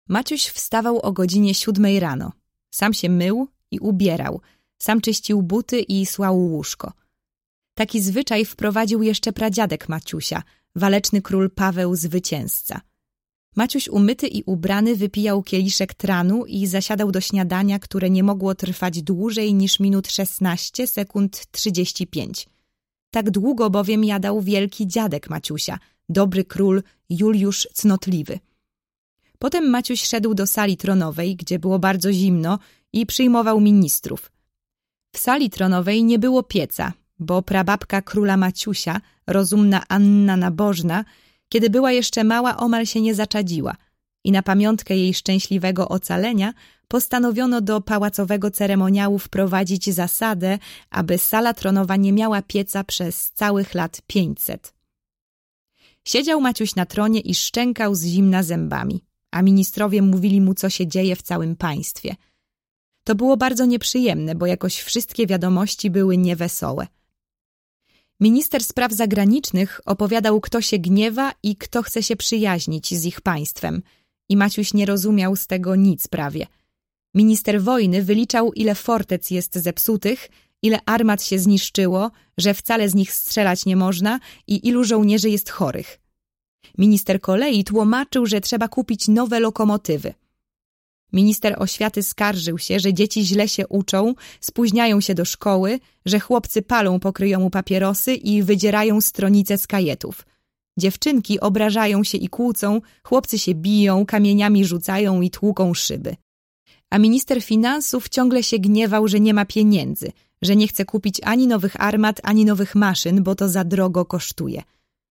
Maciuś wstawał o godzinie 7 rano. Sam się mył i ubierał, sam czyścił buty i słał łóżko. Taki zwyczaj wprowadził jeszcze pradziadek Maciusia, waleczny król Paweł Zwycięzca. Maciuś umyty i ubrany wypijał kieliszek tranu i zasiadał do śniadania, które nie mogło trwać dłużej niż minut 16 sekund 35. Tak długo bowiem jadał wielki dziadek Maciusia, dobry król Juliusz Cnotliwy. Potem Maciuś szedł do sali tronowej, gdzie było bardzo zimno, i przyjmował ministrów. W sali tronowej nie było pieca, bo prababka króla Maciusia, rozumna Anna Nabożna, kiedy była jeszcze mała, omal się nie zaczadziła i na pamiątkę jej szczęśliwego ocalenia postanowiono do pałacowego ceremoniału wprowadzić zasadę, aby sala tronowa nie miała pieca przez całych lat 500. Siedział Maciuś na tronie i szczękał z zimna zębami, a ministrowie mówili mu, co się dzieje w całym państwie. To było bardzo nieprzyjemne, bo jakoś wszystkie wiadomości były niewesołe. Minister spraw zagranicznych opowiadał, kto się gniewa i kto chce się przyjaźnić z ich państwem, i Maciuś nie rozumiał z tego nic prawie. Minister wojny wyliczał, ile fortec jest zepsutych, ile armat się zniszczyło, że wcale z nich strzelać nie można i ilu żołnierzy jest chorych. Minister kolei tłumaczył, że trzeba kupić nowe lokomotywy. Minister oświaty skarżył się, że dzieci źle się uczą, spóźniają się do szkoły, że chłopcy palą po kryjomu papierosy i wydzierają stronice z kajetów. Dziewczynki obrażają się i kłócą, chłopcy się biją, kamieniami rzucają i tłuką szyby. A minister finansów ciągle się gniewał, że nie ma pieniędzy, że nie chce kupić ani nowych armat, ani nowych maszyn, bo to za drogo kosztuje.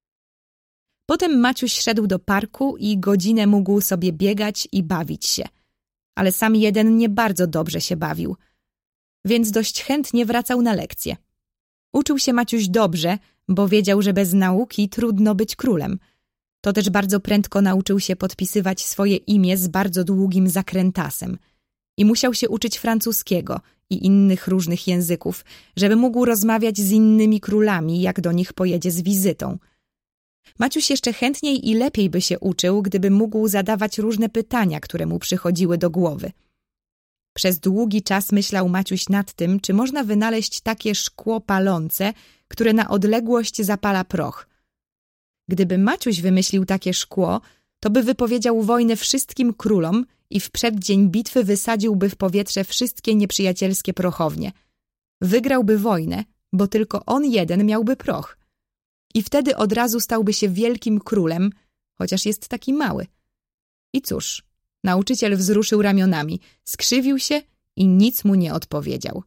Potem Maciuś szedł do parku i godzinę mógł sobie biegać i bawić się. Ale sam jeden nie bardzo dobrze się bawił, więc dość chętnie wracał na lekcje. Uczył się Maciuś dobrze, bo wiedział, że bez nauki trudno być królem. To też bardzo prędko nauczył się podpisywać swoje imię z bardzo długim zakrętasem i musiał się uczyć francuskiego i innych różnych języków, żeby mógł rozmawiać z innymi królami, jak do nich pojedzie z wizytą. Maciuś jeszcze chętniej i lepiej by się uczył, gdyby mógł zadawać różne pytania, które mu przychodziły do głowy. Przez długi czas myślał Maciuś nad tym, czy można wynaleźć takie szkło palące, które na odległość zapala proch. Gdyby Maciuś wymyślił takie szkło, to by wypowiedział wojnę wszystkim królom i w przeddzień bitwy wysadziłby w powietrze wszystkie nieprzyjacielskie prochownie. Wygrałby wojnę, bo tylko on jeden miałby proch. I wtedy od razu stałby się wielkim królem, chociaż jest taki mały. I cóż, nauczyciel wzruszył ramionami, skrzywił się i nic mu nie odpowiedział.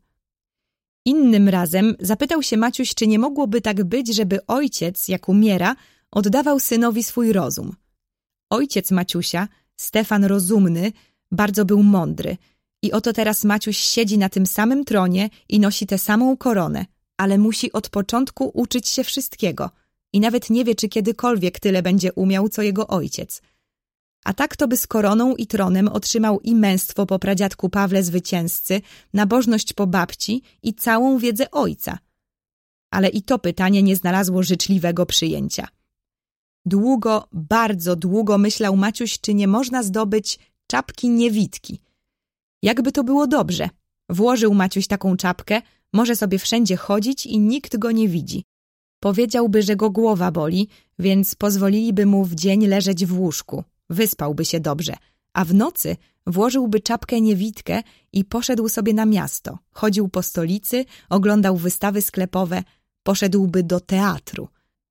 Innym razem zapytał się Maciuś, czy nie mogłoby tak być, żeby ojciec, jak umiera, oddawał synowi swój rozum. Ojciec Maciusia, Stefan Rozumny, bardzo był mądry i oto teraz Maciuś siedzi na tym samym tronie i nosi tę samą koronę, ale musi od początku uczyć się wszystkiego i nawet nie wie, czy kiedykolwiek tyle będzie umiał, co jego ojciec. A tak to by z koroną i tronem otrzymał i męstwo po pradziadku Pawle Zwycięzcy, nabożność po babci i całą wiedzę ojca. Ale i to pytanie nie znalazło życzliwego przyjęcia. Długo, bardzo długo myślał Maciuś, czy nie można zdobyć czapki niewidki. Jakby to było dobrze. Włożył Maciuś taką czapkę, może sobie wszędzie chodzić i nikt go nie widzi. Powiedziałby, że go głowa boli, więc pozwoliliby mu w dzień leżeć w łóżku. Wyspałby się dobrze, a w nocy włożyłby czapkę niewidkę i poszedł sobie na miasto. Chodził po stolicy, oglądał wystawy sklepowe, poszedłby do teatru.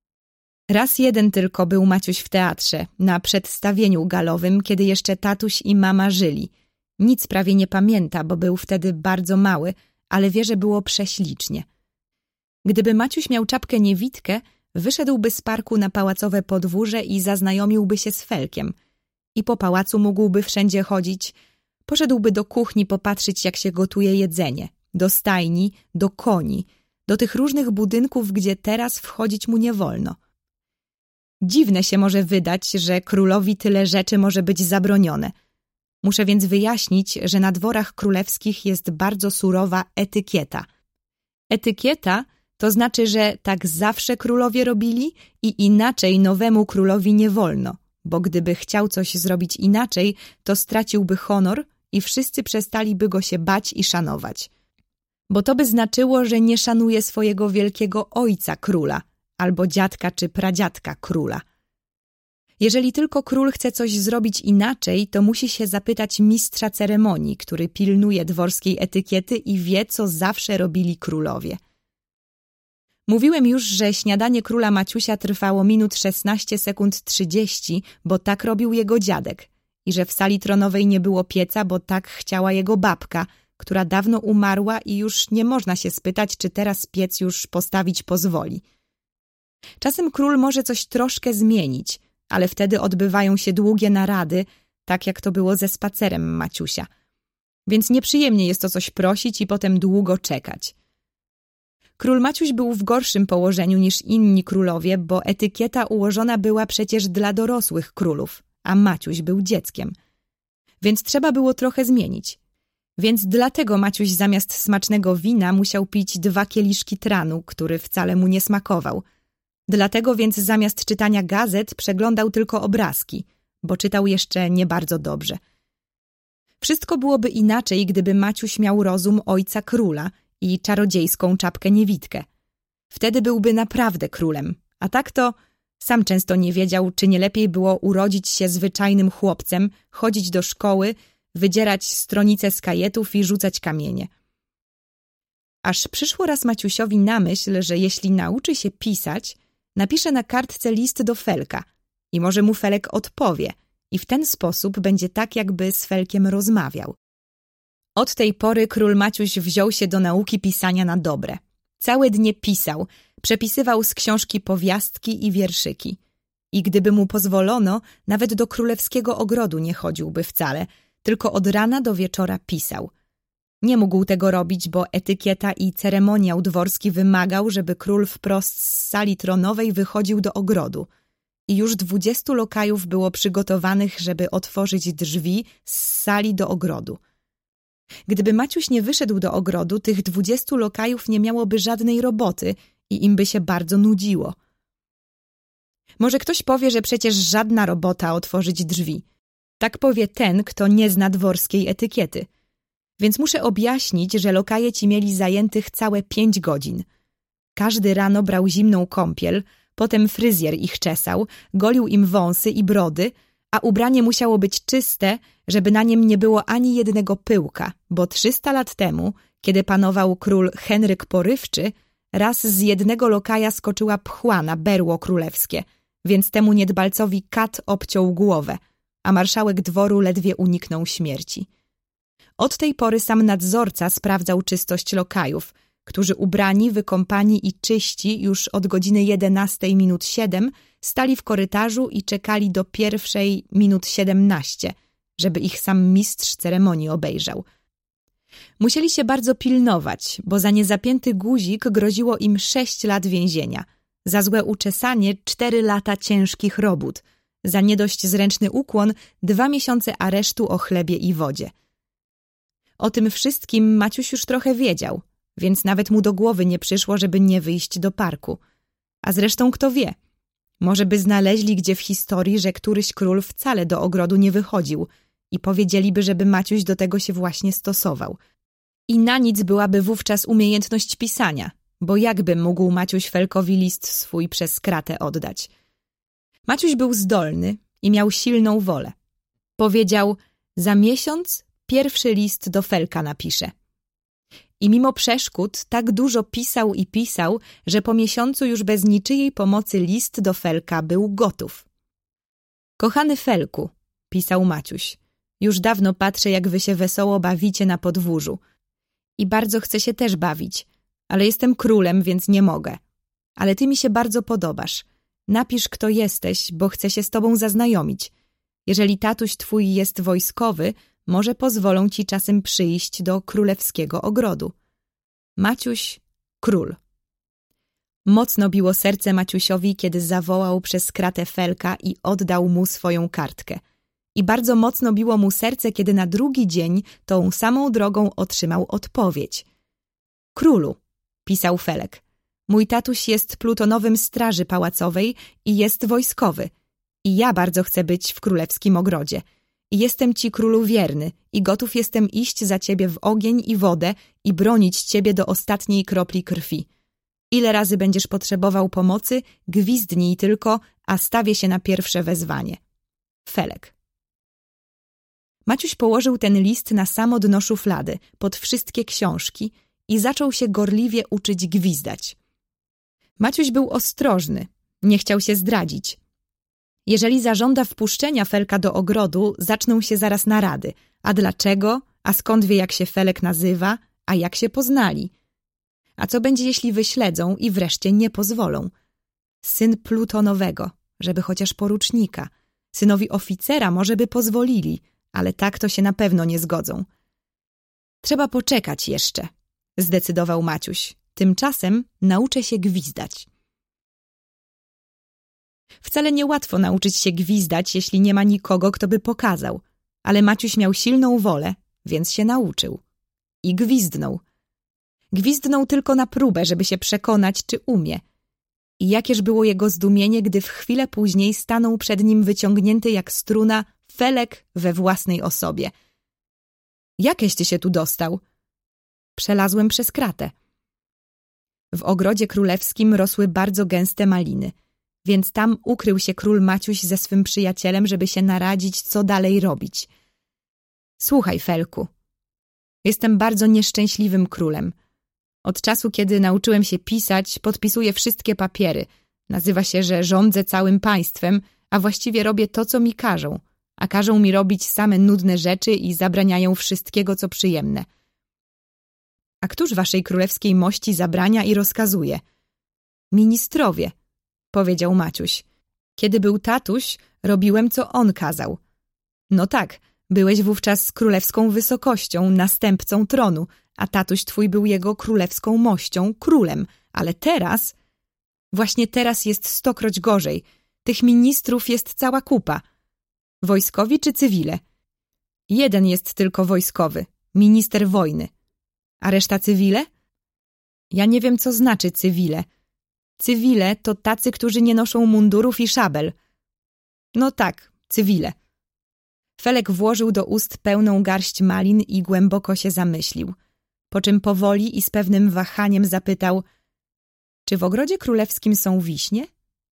Raz jeden tylko był Maciuś w teatrze, na przedstawieniu galowym, kiedy jeszcze tatuś i mama żyli. Nic prawie nie pamięta, bo był wtedy bardzo mały, ale wie, że było prześlicznie. Gdyby Maciuś miał czapkę niewidkę, wyszedłby z parku na pałacowe podwórze i zaznajomiłby się z Felkiem. I po pałacu mógłby wszędzie chodzić. Poszedłby do kuchni popatrzeć, jak się gotuje jedzenie, do stajni, do koni, do tych różnych budynków, gdzie teraz wchodzić mu nie wolno. Dziwne się może wydać, że królowi tyle rzeczy może być zabronione. Muszę więc wyjaśnić, że na dworach królewskich jest bardzo surowa etykieta. Etykieta to znaczy, że tak zawsze królowie robili i inaczej nowemu królowi nie wolno. bo gdyby chciał coś zrobić inaczej, to straciłby honor i wszyscy przestaliby go się bać i szanować. Bo to by znaczyło, że nie szanuje swojego wielkiego ojca króla, albo dziadka czy pradziadka króla. Jeżeli tylko król chce coś zrobić inaczej, to musi się zapytać mistrza ceremonii, który pilnuje dworskiej etykiety i wie, co zawsze robili królowie. Mówiłem już, że śniadanie króla Maciusia trwało minut 16 sekund 30, bo tak robił jego dziadek, i że w sali tronowej nie było pieca, bo tak chciała jego babka, która dawno umarła i już nie można się spytać, czy teraz piec już postawić pozwoli. Czasem król może coś troszkę zmienić, ale wtedy odbywają się długie narady, tak jak to było ze spacerem Maciusia. Więc nieprzyjemnie jest o coś prosić i potem długo czekać. Król Maciuś był w gorszym położeniu niż inni królowie, bo etykieta ułożona była przecież dla dorosłych królów, a Maciuś był dzieckiem. Więc trzeba było trochę zmienić. Więc dlatego Maciuś zamiast smacznego wina musiał pić 2 kieliszki tranu, który wcale mu nie smakował. Dlatego więc zamiast czytania gazet przeglądał tylko obrazki, bo czytał jeszcze nie bardzo dobrze. Wszystko byłoby inaczej, gdyby Maciuś miał rozum ojca króla i czarodziejską czapkę niewidkę. Wtedy byłby naprawdę królem, a tak to sam często nie wiedział, czy nie lepiej było urodzić się zwyczajnym chłopcem, chodzić do szkoły, wydzierać stronice z kajetów i rzucać kamienie. Aż przyszło raz Maciusiowi na myśl, że jeśli nauczy się pisać, napisze na kartce list do Felka i może mu Felek odpowie i w ten sposób będzie tak, jakby z Felkiem rozmawiał. Od tej pory król Maciuś wziął się do nauki pisania na dobre. Całe dnie pisał, przepisywał z książki powiastki i wierszyki. I gdyby mu pozwolono, nawet do królewskiego ogrodu nie chodziłby wcale, tylko od rana do wieczora pisał. Nie mógł tego robić, bo etykieta i ceremoniał dworski wymagał, żeby król wprost z sali tronowej wychodził do ogrodu. I już 20 lokajów było przygotowanych, żeby otworzyć drzwi z sali do ogrodu. Gdyby Maciuś nie wyszedł do ogrodu, tych 20 lokajów nie miałoby żadnej roboty i im by się bardzo nudziło. Może ktoś powie, że przecież żadna robota otworzyć drzwi. Tak powie ten, kto nie zna dworskiej etykiety. Więc muszę objaśnić, że lokaje ci mieli zajętych całe 5 godzin. Każdy rano brał zimną kąpiel, potem fryzjer ich czesał, golił im wąsy i brody, a ubranie musiało być czyste, żeby na nim nie było ani jednego pyłka, bo 300 lat temu, kiedy panował król Henryk Porywczy, raz z jednego lokaja skoczyła pchła na berło królewskie, więc temu niedbalcowi kat obciął głowę, a marszałek dworu ledwie uniknął śmierci. Od tej pory sam nadzorca sprawdzał czystość lokajów, którzy ubrani, wykąpani i czyści już od godziny 11:07 stali w korytarzu i czekali do 1:17, żeby ich sam mistrz ceremonii obejrzał. Musieli się bardzo pilnować, bo za niezapięty guzik groziło im 6 lat więzienia, za złe uczesanie 4 lata ciężkich robót, za nie dość zręczny ukłon 2 miesiące aresztu o chlebie i wodzie. O tym wszystkim Maciuś już trochę wiedział, więc nawet mu do głowy nie przyszło, żeby nie wyjść do parku. A zresztą kto wie, może by znaleźli gdzie w historii, że któryś król wcale do ogrodu nie wychodził i powiedzieliby, żeby Maciuś do tego się właśnie stosował. I na nic byłaby wówczas umiejętność pisania, bo jakby mógł Maciuś Felkowi list swój przez kratę oddać. Maciuś był zdolny i miał silną wolę. Powiedział, za miesiąc pierwszy list do Felka napiszę. I mimo przeszkód tak dużo pisał i pisał, że po miesiącu już bez niczyjej pomocy list do Felka był gotów. Kochany Felku, pisał Maciuś, już dawno patrzę, jak wy się wesoło bawicie na podwórzu. I bardzo chcę się też bawić, ale jestem królem, więc nie mogę. Ale ty mi się bardzo podobasz. Napisz, kto jesteś, bo chcę się z tobą zaznajomić. Jeżeli tatuś twój jest wojskowy, może pozwolą ci czasem przyjść do królewskiego ogrodu. Maciuś, król. Mocno biło serce Maciusiowi, kiedy zawołał przez kratę Felka i oddał mu swoją kartkę. I bardzo mocno biło mu serce, kiedy na drugi dzień tą samą drogą otrzymał odpowiedź. Królu, pisał Felek, mój tatuś jest plutonowym straży pałacowej i jest wojskowy. I ja bardzo chcę być w królewskim ogrodzie. I jestem ci, królu, wierny i gotów jestem iść za ciebie w ogień i wodę i bronić ciebie do ostatniej kropli krwi. Ile razy będziesz potrzebował pomocy, gwizdnij tylko, a stawię się na pierwsze wezwanie. Felek. Maciuś położył ten list na samo dno szuflady, pod wszystkie książki i zaczął się gorliwie uczyć gwizdać. Maciuś był ostrożny, nie chciał się zdradzić. Jeżeli zażąda wpuszczenia Felka do ogrodu, zaczną się zaraz narady. A dlaczego? A skąd wie, jak się Felek nazywa? A jak się poznali? A co będzie, jeśli wyśledzą i wreszcie nie pozwolą? Syn plutonowego, żeby chociaż porucznika. Synowi oficera może by pozwolili, ale tak to się na pewno nie zgodzą. Trzeba poczekać jeszcze, zdecydował Maciuś. Tymczasem nauczę się gwizdać. Wcale niełatwo nauczyć się gwizdać, jeśli nie ma nikogo, kto by pokazał. Ale Maciuś miał silną wolę, więc się nauczył. I gwizdnął. Gwizdnął tylko na próbę, żeby się przekonać, czy umie. I jakież było jego zdumienie, gdy w chwilę później stanął przed nim wyciągnięty jak struna Felek we własnej osobie. Jakeś ty się tu dostał? Przelazłem przez kratę. W ogrodzie królewskim rosły bardzo gęste maliny, więc tam ukrył się król Maciuś ze swym przyjacielem, żeby się naradzić, co dalej robić. Słuchaj, Felku, jestem bardzo nieszczęśliwym królem. Od czasu, kiedy nauczyłem się pisać, podpisuję wszystkie papiery. Nazywa się, że rządzę całym państwem, a właściwie robię to, co mi każą. A każą mi robić same nudne rzeczy i zabraniają wszystkiego, co przyjemne. A któż waszej królewskiej mości zabrania i rozkazuje? Ministrowie, powiedział Maciuś. Kiedy był tatuś, robiłem, co on kazał. No tak, byłeś wówczas z królewską wysokością, następcą tronu, a tatuś twój był jego królewską mością, królem. Ale teraz, właśnie teraz jest 100-kroć gorzej. Tych ministrów jest cała kupa. Wojskowi czy cywile? Jeden jest tylko wojskowy, minister wojny. A reszta cywile? Ja nie wiem, co znaczy cywile. Cywile to tacy, którzy nie noszą mundurów i szabel. No tak, cywile. Felek włożył do ust pełną garść malin i głęboko się zamyślił. Po czym powoli i z pewnym wahaniem zapytał: czy w ogrodzie królewskim są wiśnie?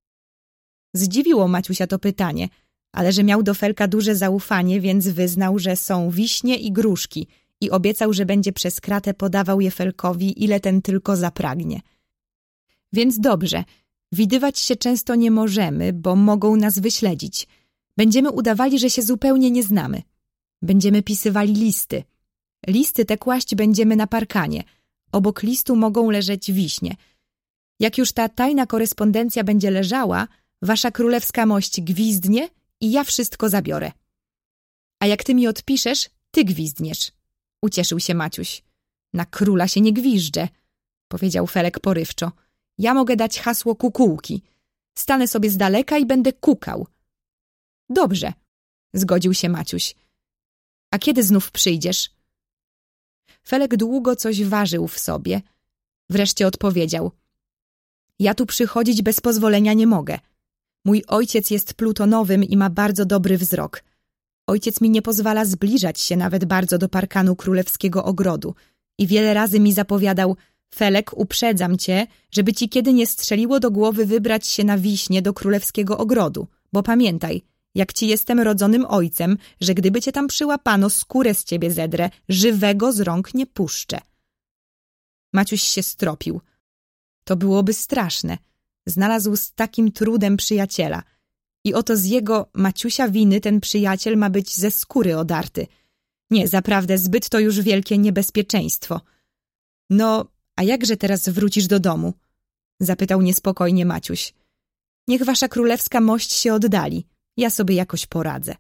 Zdziwiło Maciusia to pytanie, ale że miał do Felka duże zaufanie, więc wyznał, że są wiśnie i gruszki i obiecał, że będzie przez kratę podawał je Felkowi, ile ten tylko zapragnie. Więc dobrze, widywać się często nie możemy, bo mogą nas wyśledzić. Będziemy udawali, że się zupełnie nie znamy. Będziemy pisywali listy. Listy te kłaść będziemy na parkanie. Obok listu mogą leżeć wiśnie. Jak już ta tajna korespondencja będzie leżała, wasza królewska mość gwizdnie i ja wszystko zabiorę. A jak ty mi odpiszesz, ty gwizdniesz. Ucieszył się Maciuś. Na króla się nie gwiżdże, powiedział Felek porywczo. Ja mogę dać hasło kukułki. Stanę sobie z daleka i będę kukał. Dobrze, zgodził się Maciuś. A kiedy znów przyjdziesz? Felek długo coś ważył w sobie. Wreszcie odpowiedział. Ja tu przychodzić bez pozwolenia nie mogę. Mój ojciec jest plutonowym i ma bardzo dobry wzrok. Ojciec mi nie pozwala zbliżać się nawet bardzo do parkanu królewskiego ogrodu i wiele razy mi zapowiadał: Felek, uprzedzam cię, żeby ci kiedy nie strzeliło do głowy wybrać się na wiśnie do królewskiego ogrodu, bo pamiętaj, jak ci jestem rodzonym ojcem, że gdyby cię tam przyłapano, skórę z ciebie zedrę, żywego z rąk nie puszczę. Maciuś się stropił. To byłoby straszne. Znalazł z takim trudem przyjaciela. I oto z jego, Maciusia, winy ten przyjaciel ma być ze skóry odarty. Nie, zaprawdę zbyt to już wielkie niebezpieczeństwo. No, a jakże teraz wrócisz do domu? Zapytał niespokojnie Maciuś. Niech wasza królewska mość się oddali. Ja sobie jakoś poradzę.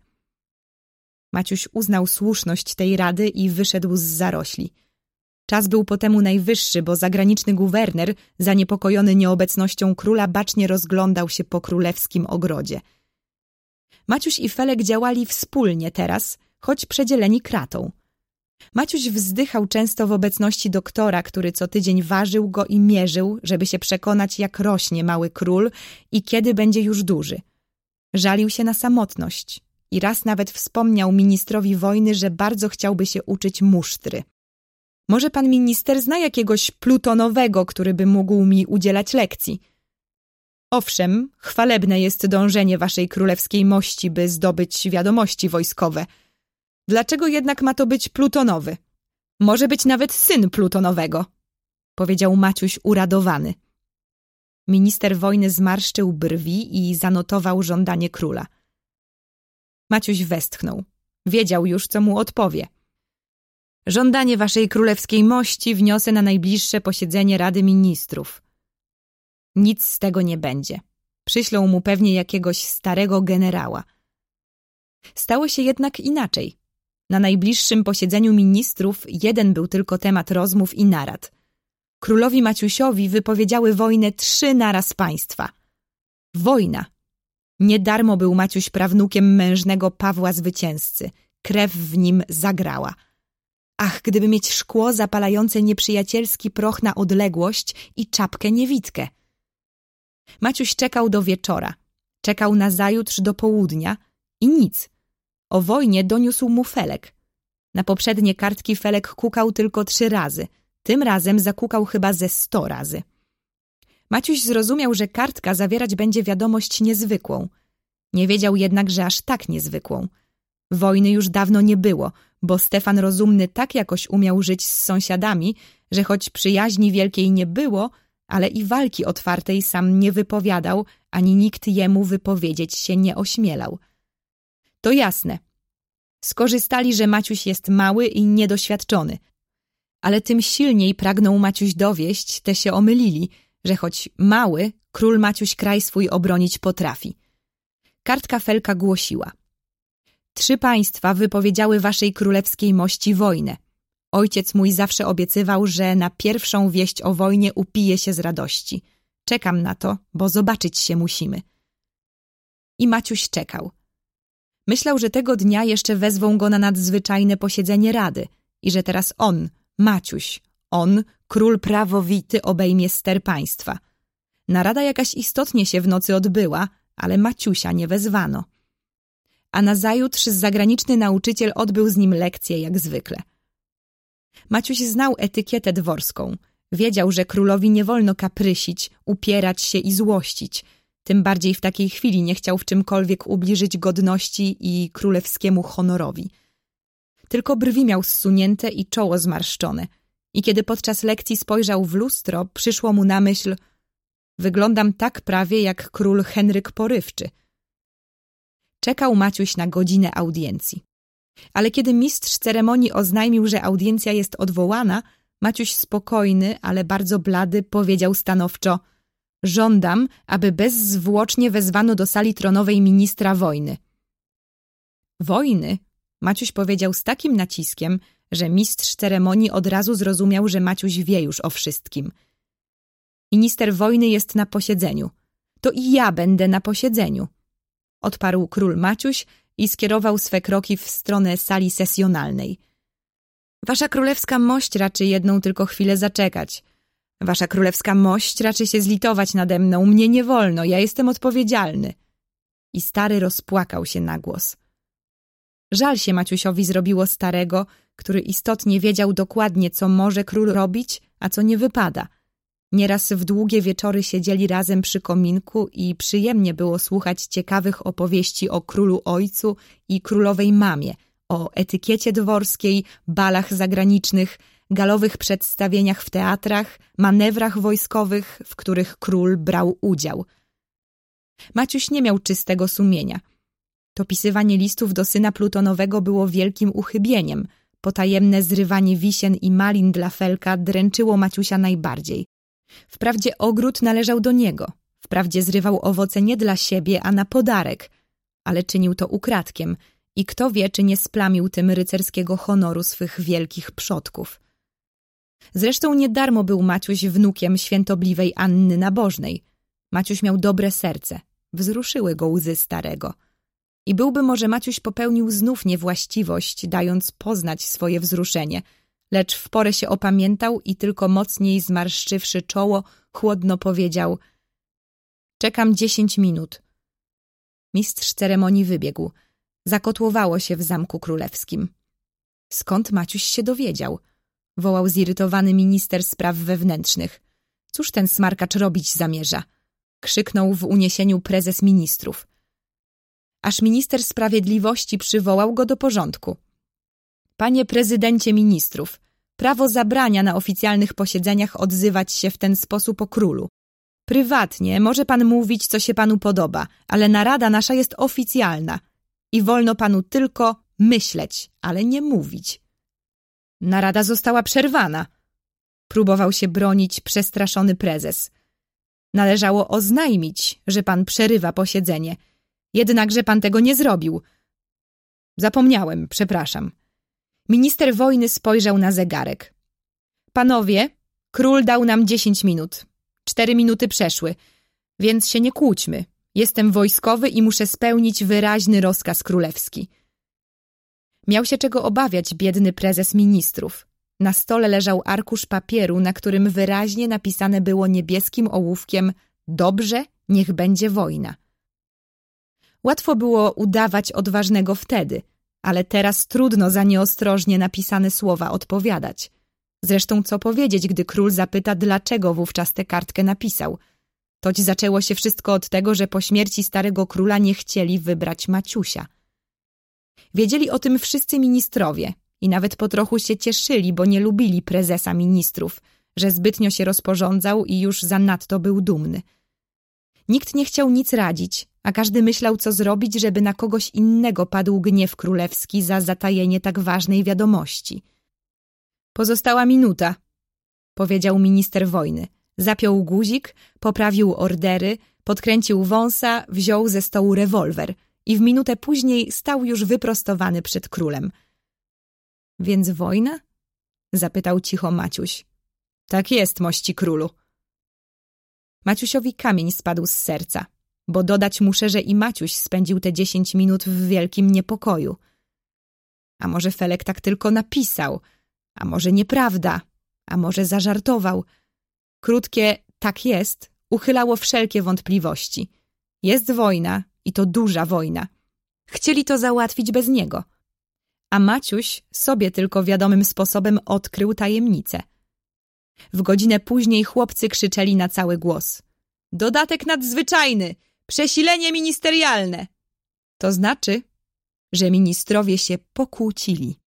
Maciuś uznał słuszność tej rady i wyszedł z zarośli. Czas był po temu najwyższy, bo zagraniczny guwerner, zaniepokojony nieobecnością króla, bacznie rozglądał się po królewskim ogrodzie. Maciuś i Felek działali wspólnie teraz, choć przedzieleni kratą. Maciuś wzdychał często w obecności doktora, który co tydzień ważył go i mierzył, żeby się przekonać, jak rośnie mały król i kiedy będzie już duży. Żalił się na samotność i raz nawet wspomniał ministrowi wojny, że bardzo chciałby się uczyć musztry. Może pan minister zna jakiegoś plutonowego, który by mógł mi udzielać lekcji? Owszem, chwalebne jest dążenie waszej królewskiej mości, by zdobyć wiadomości wojskowe. Dlaczego jednak ma to być plutonowy? Może być nawet syn plutonowego, powiedział Maciuś uradowany. Minister wojny zmarszczył brwi i zanotował żądanie króla. Maciuś westchnął. Wiedział już, co mu odpowie. Żądanie waszej królewskiej mości wniosę na najbliższe posiedzenie Rady Ministrów. Nic z tego nie będzie. Przyślą mu pewnie jakiegoś starego generała. Stało się jednak inaczej. Na najbliższym posiedzeniu ministrów jeden był tylko temat rozmów i narad. Królowi Maciusiowi wypowiedziały wojnę 3 naraz państwa. Wojna. Nie darmo był Maciuś prawnukiem mężnego Pawła Zwycięzcy. Krew w nim zagrała. Ach, gdyby mieć szkło zapalające nieprzyjacielski proch na odległość i czapkę niewidkę. Maciuś czekał do wieczora. Czekał nazajutrz do południa i nic. O wojnie doniósł mu Felek. Na poprzednie kartki Felek kukał tylko 3 razy. Tym razem zakukał chyba ze 100 razy. Maciuś zrozumiał, że kartka zawierać będzie wiadomość niezwykłą. Nie wiedział jednak, że aż tak niezwykłą. Wojny już dawno nie było, bo Stefan Rozumny tak jakoś umiał żyć z sąsiadami, że choć przyjaźni wielkiej nie było, ale i walki otwartej sam nie wypowiadał, ani nikt jemu wypowiedzieć się nie ośmielał. To jasne. Skorzystali, że Maciuś jest mały i niedoświadczony. Ale tym silniej pragnął Maciuś dowieść, te się omylili, że choć mały, król Maciuś kraj swój obronić potrafi. Kartka Felka głosiła: 3 państwa wypowiedziały waszej królewskiej mości wojnę. Ojciec mój zawsze obiecywał, że na pierwszą wieść o wojnie upije się z radości. Czekam na to, bo zobaczyć się musimy. I Maciuś czekał. Myślał, że tego dnia jeszcze wezwą go na nadzwyczajne posiedzenie rady i że teraz on, Maciuś, on, król prawowity, obejmie ster państwa. Narada jakaś istotnie się w nocy odbyła, ale Maciusia nie wezwano. A nazajutrz zagraniczny nauczyciel odbył z nim lekcję jak zwykle. Maciuś znał etykietę dworską. Wiedział, że królowi nie wolno kaprysić, upierać się i złościć. Tym bardziej w takiej chwili nie chciał w czymkolwiek ubliżyć godności i królewskiemu honorowi. Tylko brwi miał zsunięte i czoło zmarszczone. I kiedy podczas lekcji spojrzał w lustro, przyszło mu na myśl: wyglądam tak prawie jak król Henryk Porywczy. Czekał Maciuś na godzinę audiencji. Ale kiedy mistrz ceremonii oznajmił, że audiencja jest odwołana, Maciuś spokojny, ale bardzo blady, powiedział stanowczo: żądam, aby bezzwłocznie wezwano do sali tronowej ministra wojny. Wojny? Maciuś powiedział z takim naciskiem, że mistrz ceremonii od razu zrozumiał, że Maciuś wie już o wszystkim. Minister wojny jest na posiedzeniu. To i ja będę na posiedzeniu. Odparł król Maciuś i skierował swe kroki w stronę sali sesjonalnej. Wasza królewska mość raczy jedną tylko chwilę zaczekać. Wasza królewska mość raczy się zlitować nade mną. Mnie nie wolno, ja jestem odpowiedzialny. I stary rozpłakał się na głos. Żal się Maciusiowi zrobiło starego, który istotnie wiedział dokładnie, co może król robić, a co nie wypada. Nieraz w długie wieczory siedzieli razem przy kominku i przyjemnie było słuchać ciekawych opowieści o królu ojcu i królowej mamie, o etykiecie dworskiej, balach zagranicznych, galowych przedstawieniach w teatrach, manewrach wojskowych, w których król brał udział. Maciuś nie miał czystego sumienia. To pisywanie listów do syna plutonowego było wielkim uchybieniem. Potajemne zrywanie wisien i malin dla Felka dręczyło Maciusia najbardziej. Wprawdzie ogród należał do niego. Wprawdzie zrywał owoce nie dla siebie, a na podarek. Ale czynił to ukradkiem i kto wie, czy nie splamił tym rycerskiego honoru swych wielkich przodków. Zresztą nie darmo był Maciuś wnukiem świętobliwej Anny Nabożnej. Maciuś miał dobre serce. Wzruszyły go łzy starego. I byłby może Maciuś popełnił znów niewłaściwość, dając poznać swoje wzruszenie, lecz w porę się opamiętał i tylko mocniej zmarszczywszy czoło, chłodno powiedział: czekam 10 minut. Mistrz ceremonii wybiegł. Zakotłowało się w Zamku Królewskim. Skąd Maciuś się dowiedział? Wołał zirytowany minister spraw wewnętrznych. Cóż ten smarkacz robić zamierza? Krzyknął w uniesieniu prezes ministrów. Aż minister sprawiedliwości przywołał go do porządku. Panie prezydencie ministrów, prawo zabrania na oficjalnych posiedzeniach odzywać się w ten sposób o królu. Prywatnie może pan mówić, co się panu podoba, ale narada nasza jest oficjalna i wolno panu tylko myśleć, ale nie mówić. Narada została przerwana. Próbował się bronić przestraszony prezes. Należało oznajmić, że pan przerywa posiedzenie. Jednakże pan tego nie zrobił. Zapomniałem, przepraszam. Minister wojny spojrzał na zegarek. Panowie, król dał nam 10 minut. 4 minuty przeszły, więc się nie kłóćmy. Jestem wojskowy i muszę spełnić wyraźny rozkaz królewski. Miał się czego obawiać biedny prezes ministrów. Na stole leżał arkusz papieru, na którym wyraźnie napisane było niebieskim ołówkiem: dobrze, niech będzie wojna. Łatwo było udawać odważnego wtedy, ale teraz trudno za nieostrożnie napisane słowa odpowiadać. Zresztą co powiedzieć, gdy król zapyta, dlaczego wówczas tę kartkę napisał? Toć zaczęło się wszystko od tego, że po śmierci starego króla nie chcieli wybrać Maciusia. Wiedzieli o tym wszyscy ministrowie i nawet po trochu się cieszyli, bo nie lubili prezesa ministrów, że zbytnio się rozporządzał i już zanadto był dumny. Nikt nie chciał nic radzić, a każdy myślał, co zrobić, żeby na kogoś innego padł gniew królewski za zatajenie tak ważnej wiadomości. Pozostała minuta, powiedział minister wojny. Zapiął guzik, poprawił ordery, podkręcił wąsa, wziął ze stołu rewolwer i w minutę później stał już wyprostowany przed królem. Więc wojna? Zapytał cicho Maciuś. Tak jest, mości królu. Maciusiowi kamień spadł z serca, bo dodać muszę, że i Maciuś spędził te 10 minut w wielkim niepokoju. A może Felek tak tylko napisał, a może nieprawda, a może zażartował. Krótkie tak jest uchylało wszelkie wątpliwości. Jest wojna i to duża wojna. Chcieli to załatwić bez niego. A Maciuś sobie tylko wiadomym sposobem odkrył tajemnicę. W godzinę później chłopcy krzyczeli na cały głos. Dodatek nadzwyczajny! Przesilenie ministerialne! To znaczy, że ministrowie się pokłócili.